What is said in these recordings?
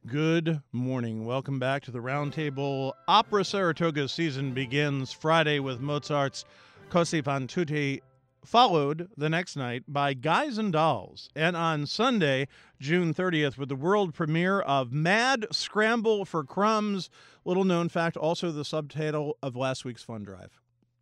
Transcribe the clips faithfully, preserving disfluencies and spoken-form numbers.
Good morning. Welcome back to the Roundtable. Opera Saratoga's season begins Friday with Mozart's Così fan tutte, followed the next night by Guys and Dolls, and on Sunday, June thirtieth, with the world premiere of Mad Scramble for Crumbs, little known fact, also the subtitle of last week's Fun Drive.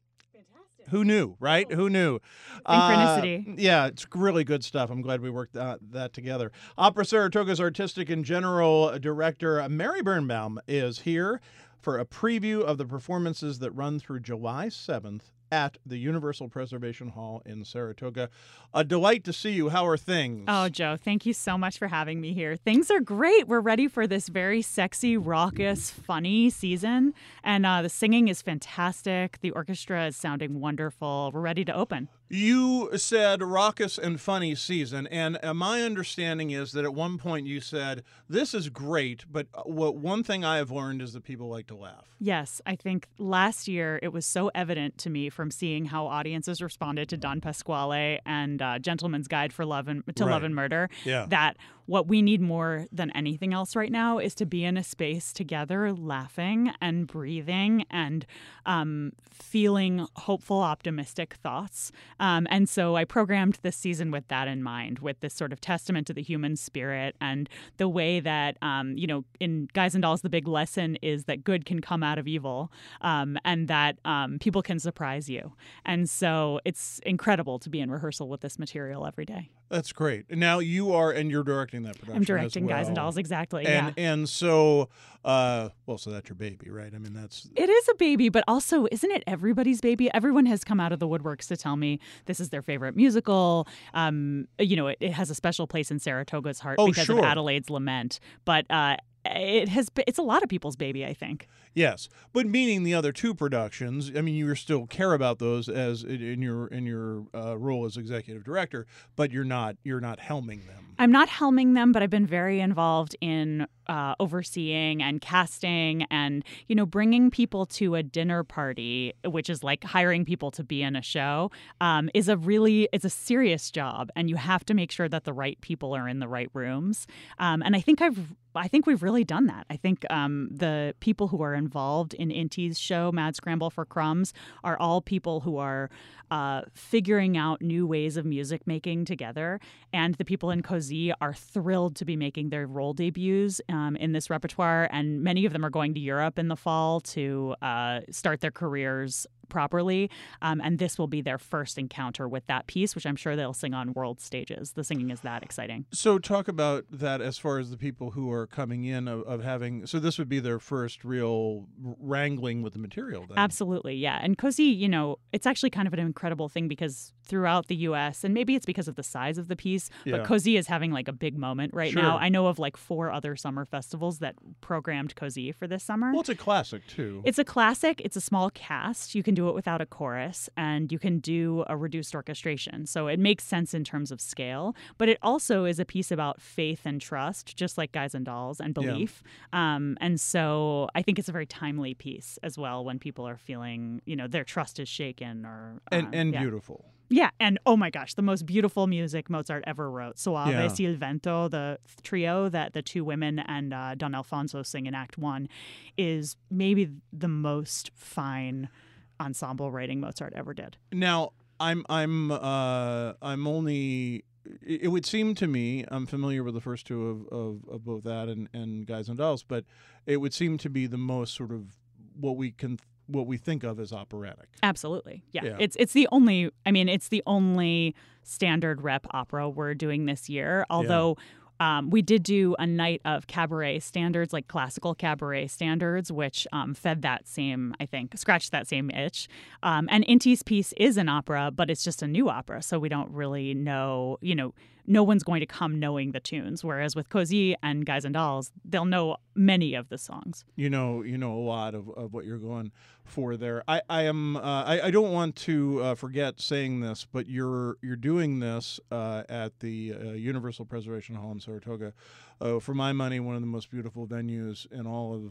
Who knew, right? Who knew? Synchronicity. Uh, yeah, it's really good stuff. I'm glad we worked that, that together. Opera Saratoga's artistic and general director, Mary Birnbaum, is here for a preview of the performances that run through July seventh at the Universal Preservation Hall in Saratoga. A delight to see you. How are things? Oh, Joe, thank you so much for having me here. Things are great. We're ready for this very sexy, raucous, funny season. And uh, the singing is fantastic. The orchestra is sounding wonderful. We're ready to open. You said raucous and funny season, and uh, my understanding is that at one point you said, this is great, but what one thing I have learned is that people like to laugh. Yes, I think last year it was so evident to me from seeing how audiences responded to Don Pasquale and uh, Gentleman's Guide for Love and, to Right. Love and Murder, Yeah. that what we need more than anything else right now is to be in a space together, laughing and breathing and um, feeling hopeful, optimistic thoughts. Um, and so I programmed this season with that in mind, with this sort of testament to the human spirit and the way that, um, you know, in Guys and Dolls, the big lesson is that good can come out of evil, um, and that um, people can surprise you. And so it's incredible to be in rehearsal with this material every day. That's great. Now you are, and you're directing that production. I'm directing as well. Guys and Dolls, exactly. And yeah. and so, uh, well, so that's your baby, right? I mean, that's It is a baby, but also, isn't it everybody's baby? Everyone has come out of the woodworks to tell me this is their favorite musical. Um, you know, it, it has a special place in Saratoga's heart Oh, because sure. of Adelaide's Lament. But uh, it has been, it's a lot of people's baby, I think. yes. But meaning the other two productions, I mean, you still care about those as in your in your uh, role as executive director, but you're not you're not helming them. I'm not helming them, but I've been very involved in uh, overseeing and casting and, you know, bringing people to a dinner party, which is like hiring people to be in a show, um, is a really, it's a serious job. And you have to make sure that the right people are in the right rooms. Um, and I think I've I think we've really done that. I think um, the people who are involved in Inti's show, Mad Scramble for Crumbs, are all people who are uh, figuring out new ways of music making together. And the people in Così are thrilled to be making their role debuts um, in this repertoire. And many of them are going to Europe in the fall to uh, start their careers properly. Um, and this will be their first encounter with that piece, which I'm sure they'll sing on world stages. The singing is that exciting. So talk about that as far as the people who are coming in of, of having, so this would be their first real wrangling with the material then. Absolutely, yeah. And Così, you know, it's actually kind of an incredible thing because throughout the U S, and maybe it's because of the size of the piece, Yeah. but Così is having like a big moment right Sure. now. I know of like four other summer festivals that programmed Così for this summer. Well, it's a classic too. It's a classic. It's a small cast. You can do it without a chorus, and you can do a reduced orchestration. So it makes sense in terms of scale, but it also is a piece about faith and trust, just like Guys and Dolls, and Yeah. belief. Um, and so I think it's a very timely piece as well when people are feeling, you know, their trust is shaken or and um, and yeah. beautiful. Yeah, and oh my gosh, the most beautiful music Mozart ever wrote. Soave Yeah. sil vento, the trio that the two women and uh, Don Alfonso sing in Act One, is maybe the most fine ensemble writing Mozart ever did. Now, I'm I'm uh, I'm only. It would seem to me, I'm familiar with the first two of, of, of both that and, and Guys and Dolls, but it would seem to be the most sort of what we can what we think of as operatic. Absolutely. Yeah. Yeah. It's it's the only I mean, it's the only standard rep opera we're doing this year. Although um, we did do a night of cabaret standards, like classical cabaret standards, which um, fed that same, I think, scratched that same itch. Um, and Inti's piece is an opera, but it's just a new opera. So we don't really know, you know, no one's going to come knowing the tunes. Whereas with Così and Guys and Dolls, they'll know many of the songs. You know, you know a lot of, of what you're going for there. I, I am. Uh, I, I don't want to uh, forget saying this, but you're you're doing this uh, at the uh, Universal Preservation Hall in Saratoga. Uh, for my money, one of the most beautiful venues in all of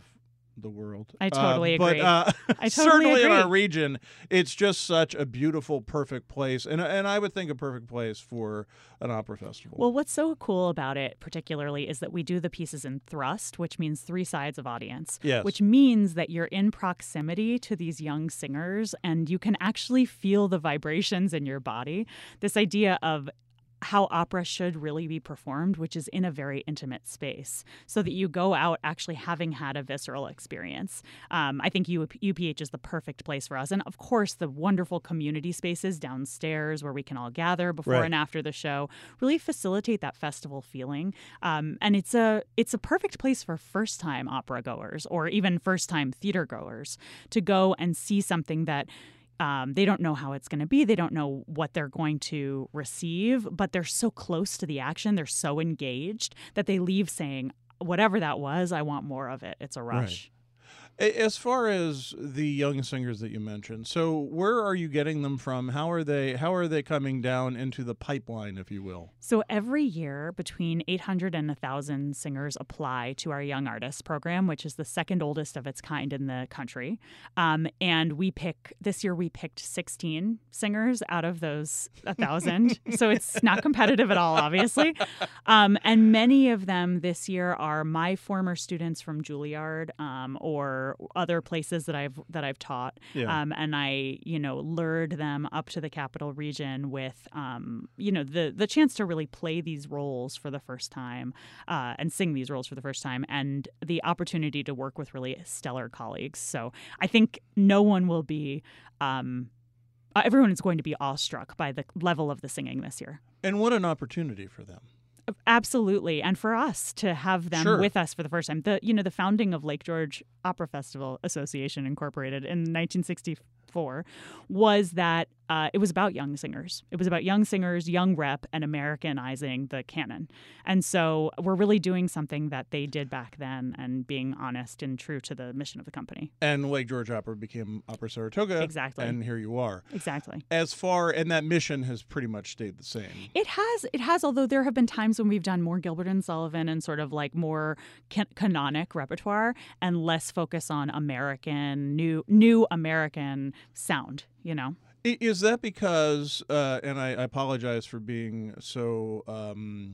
the world. I totally uh, agree. But uh, I totally certainly agree. in our region, it's just such a beautiful, perfect place, and and I would think a perfect place for an opera festival. Well, what's so cool about it, particularly, is that we do the pieces in thrust, which means three sides of audience. Yes. Which means that you're in proximity to these young singers, and you can actually feel the vibrations in your body. This idea of how opera should really be performed, which is in a very intimate space, so that you go out actually having had a visceral experience. Um, I think U P H is the perfect place for us. And of course, the wonderful community spaces downstairs where we can all gather before Right. and after the show really facilitate that festival feeling. Um, and it's a it's a perfect place for first-time opera goers or even first-time theater goers to go and see something that Um, they don't know how it's going to be. They don't know what they're going to receive, but they're so close to the action. They're so engaged that they leave saying, whatever that was, I want more of it. It's a rush. A- As far as the young singers that you mentioned, so where are you getting them from? How are they? How are they coming down into the pipeline, if you will? So every year, between eight hundred and one thousand singers apply to our Young Artists program, which is the second oldest of its kind in the country. Um, and we pick, this year we picked sixteen singers out of those one thousand. So it's not competitive at all, obviously. Um, and many of them this year are my former students from Juilliard um, or other places that I've that I've taught. Yeah. Um, and I, you know, lured them up to the Capital Region with, um, you know, the the chance to really play these roles for the first time uh, and sing these roles for the first time, and the opportunity to work with really stellar colleagues. So I think no one will be, um, everyone is going to be awestruck by the level of the singing this year. And what an opportunity for them. Absolutely. And for us to have them Sure. with us for the first time. The you know, the founding of Lake George Opera Festival Association Incorporated in nineteen sixty-four was that uh, it was about young singers. It was about young singers, young rep, and Americanizing the canon. And so we're really doing something that they did back then and being honest and true to the mission of the company. And Lake George Opera became Opera Saratoga. Exactly. And here you are. Exactly. As far, and that mission has pretty much stayed the same. It has, it has. Although there have been times when we've done more Gilbert and Sullivan and sort of like more can- canonic repertoire and less focus on American, new, new American sound. You know, I- Is that because, uh, and I, I apologize for being so um,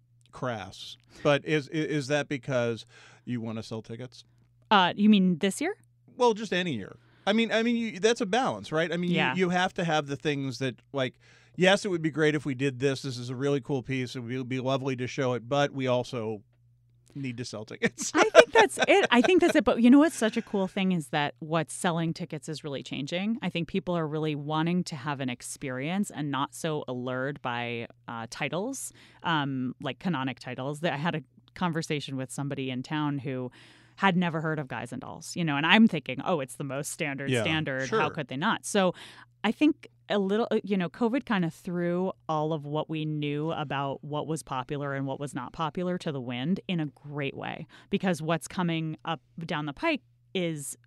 crass, but is is that because you want to sell tickets? uh, you mean this year? Well, just any year. I mean, I mean, you, that's a balance, right? I mean, Yeah. you, you have to have the things that, like, yes, it would be great if we did this. This is a really cool piece. It would be, it would be lovely to show it, but we also need to sell tickets. I think that's it. I think that's it. But you know what's such a cool thing is that what's selling tickets is really changing. I think people are really wanting to have an experience and not so allured by uh, titles, um, like canonic titles. I had a conversation with somebody in town who had never heard of Guys and Dolls, you know, and I'm thinking, oh, it's the most standard Yeah, standard. sure. How could they not? So I think a little, you know, COVID kind of threw all of what we knew about what was popular and what was not popular to the wind in a great way, because what's coming up down the pike is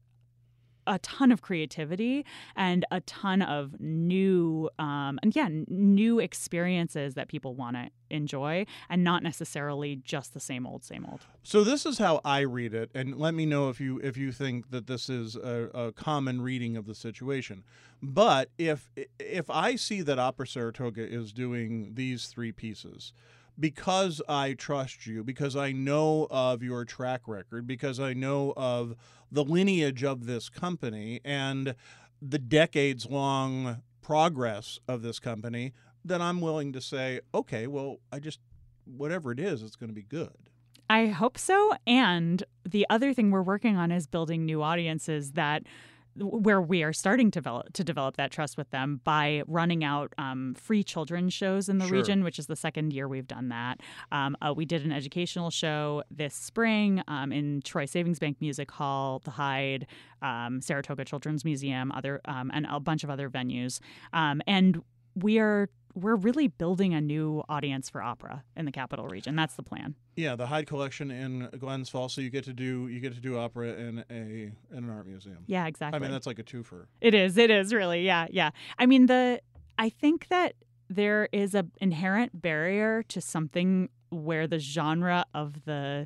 a ton of creativity and a ton of new, um, and yeah, n- new experiences that people want to enjoy, and not necessarily just the same old, same old. So this is how I read it, and let me know if you if you think that this is a, a common reading of the situation. But if if I see that Opera Saratoga is doing these three pieces, because I trust you, because I know of your track record, because I know of the lineage of this company and the decades-long progress of this company, then I'm willing to say, okay, well, I just, whatever it is, it's going to be good. I hope so. And the other thing we're working on is building new audiences that where we are starting to develop to develop that trust with them by running out um, free children's shows in the Sure. region, which is the second year we've done that. Um, uh, we did an educational show this spring um, in Troy Savings Bank Music Hall, the Hyde, um, Saratoga Children's Museum, other um, and a bunch of other venues. Um, and we are we're really building a new audience for opera in the Capital Region. That's the plan. Yeah, the Hyde Collection in Glens Falls. So you get to do you get to do opera in a in an art museum. Yeah, exactly. I mean, that's like a twofer. It is. It is really. Yeah. Yeah. I mean, the I think that there is a inherent barrier to something where the genre of the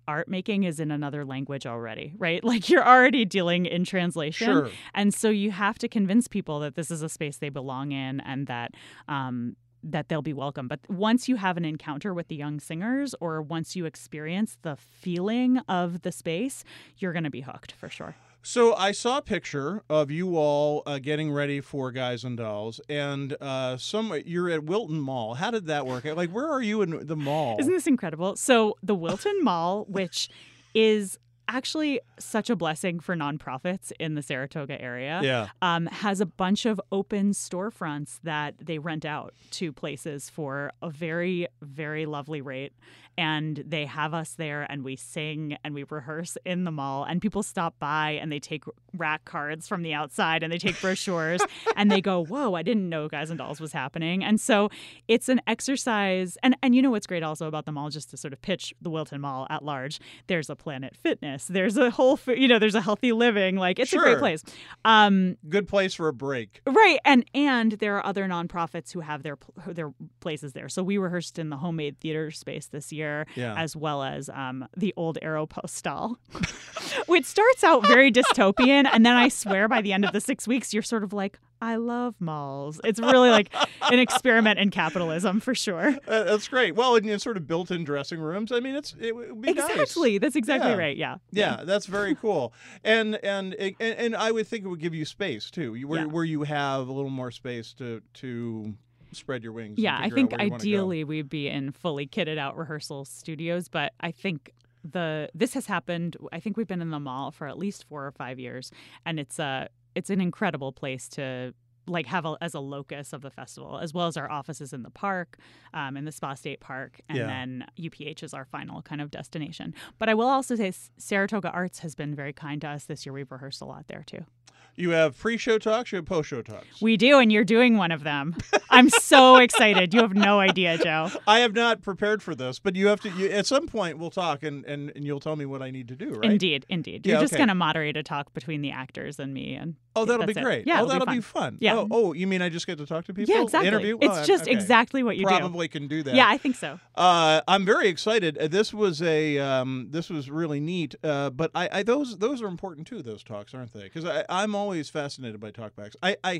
art making is in another language already, right? Like you're already dealing in translation. Sure. And so you have to convince people that this is a space they belong in and that um, that they'll be welcome. But once you have an encounter with the young singers or once you experience the feeling of the space, you're going to be hooked for sure. So I saw a picture of you all uh, getting ready for Guys and Dolls, and uh, some you're at Wilton Mall. How did that work? Like, where are you in the mall? Isn't this incredible? So the Wilton Mall, which is actually such a blessing for nonprofits in the Saratoga area, Yeah. um, has a bunch of open storefronts that they rent out to places for a very, very lovely rate. And they have us there and we sing and we rehearse in the mall and people stop by and they take rack cards from the outside and they take brochures and they go, whoa, I didn't know Guys and Dolls was happening. And so it's an exercise. And, and you know what's great also about the mall, just to sort of pitch the Wilton Mall at large, there's a Planet Fitness, there's a whole, you know, there's a Healthy Living, like it's Sure. a great place. Um, Good place for a break. Right. And and there are other nonprofits who have their their places there. So we rehearsed in the Homemade Theater space this year, Yeah. as well as um, the old Aeropostale, which starts out very dystopian. And then I swear by the end of the six weeks, you're sort of like, I love malls. It's really like an experiment in capitalism for sure. Uh, that's great. Well, and, and sort of built-in dressing rooms. I mean, it's it would be Exactly. nice. That's exactly Yeah. right. Yeah. Yeah, that's very cool. And, and and and I would think it would give you space too, where Yeah. where you have a little more space to to spread your wings. and Yeah, I figure out think where you wanna go. ideally we'd be in fully kitted out rehearsal studios, but I think the this has happened. I think we've been in the mall for at least four or five years, and it's a it's an incredible place to like have a, as a locus of the festival, as well as our offices in the park, um, in the Spa State Park, and Yeah. then U P H is our final kind of destination. But I will also say Saratoga Arts has been very kind to us this year. We've rehearsed a lot there too. You have pre-show talks, you have post-show talks. We do, and you're doing one of them. I'm so excited. You have no idea, Joe. I have not prepared for this, but you have to. You, at some point, we'll talk, and, and, and you'll tell me what I need to do. Right? Indeed, indeed. Yeah, You're just okay. going to moderate a talk between the actors and me, and Oh, that'll be that's it. great. Yeah, oh, it'll that'll be be fun. fun. Yeah. Oh, oh, you mean I just get to talk to people? yeah, exactly. Interview? It's Oh, just okay. exactly what you Probably can do do. that. Yeah, I think so. Uh, I'm very excited. Uh, This was a um, this was really neat. Uh, but I, I those those are important too. Those talks, aren't they? Because I'm always fascinated by talkbacks. I, I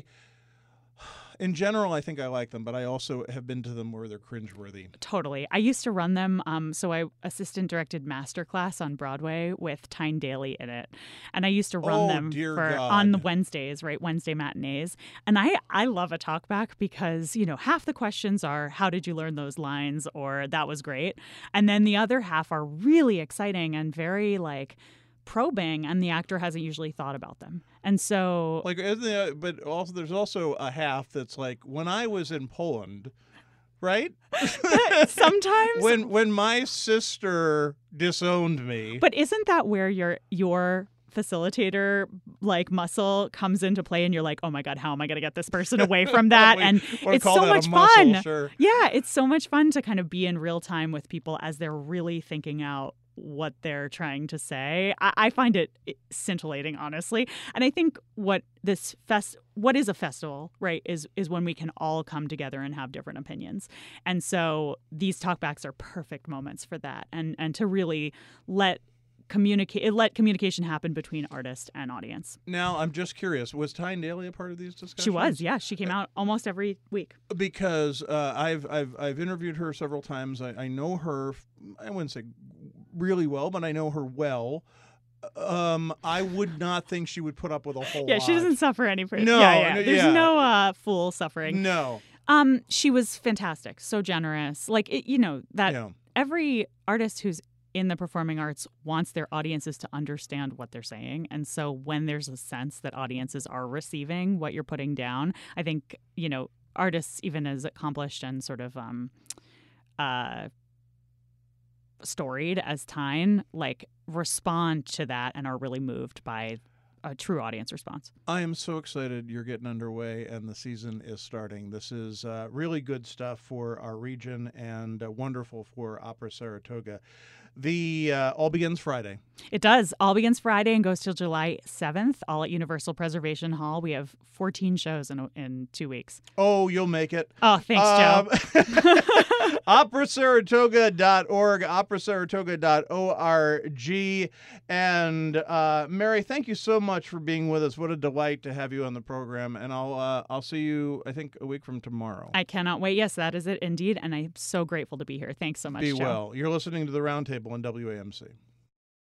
in general, I think I like them, but I also have been to them where they're cringeworthy. Totally. I used to run them. Um, so I assistant directed Masterclass on Broadway with Tyne Daly in it, and I used to run Oh, them dear for God. on the Wednesdays, right? Wednesday matinees. And I I love a talkback because you know half the questions are how did you learn those lines or that was great, and then the other half are really exciting and very like probing, and the actor hasn't usually thought about them. And so Like, isn't there, but also there's also a half that's like when I was in Poland, right? sometimes when when my sister disowned me. But isn't that where your your facilitator like muscle comes into play and you're like, oh my God, how am I going to get this person away from that? We And wanna it's call so that a much muscle, fun. Sure. Yeah, it's so much fun to kind of be in real time with people as they're really thinking out what they're trying to say. I, I find it scintillating, honestly. And I think what this fest, what is a festival, right, is is when we can all come together and have different opinions. And so these talkbacks are perfect moments for that, and and to really let communicate let communication happen between artist and audience. Now, I'm just curious, was Tyne Daly a part of these discussions? She was, yeah. She came out almost every week. Because uh, I've I've I've interviewed her several times. I, I know her. I wouldn't say really well, but I know her well. Um, I would not think she would put up with a whole Yeah, lot. she doesn't suffer any. Pr- No, yeah, yeah. no, There's yeah. no uh, fool suffering. No. Um, she was fantastic, so generous. Like it, you know that Yeah. every artist who's in the performing arts wants their audiences to understand what they're saying. And so when there's a sense that audiences are receiving what you're putting down, I think, you know, artists, even as accomplished and sort of um, uh, storied as Tyne, like respond to that and are really moved by a true audience response. I am so excited you're getting underway and the season is starting. This is uh, really good stuff for our region and uh, wonderful for Opera Saratoga. The uh, all begins Friday. It does. All begins Friday and goes till July seventh, all at Universal Preservation Hall. We have fourteen shows in in two weeks. Oh, you'll make it. Oh, thanks, um, Joe. opera saratoga dot org, opera saratoga dot org. And uh, Mary, thank you so much for being with us. What a delight to have you on the program. And I'll uh, I'll see you, I think, a week from tomorrow. I cannot wait. Yes, that is it indeed. And I'm so grateful to be here. Thanks so much, Be Joe. well. You're listening to The Roundtable on W A M C.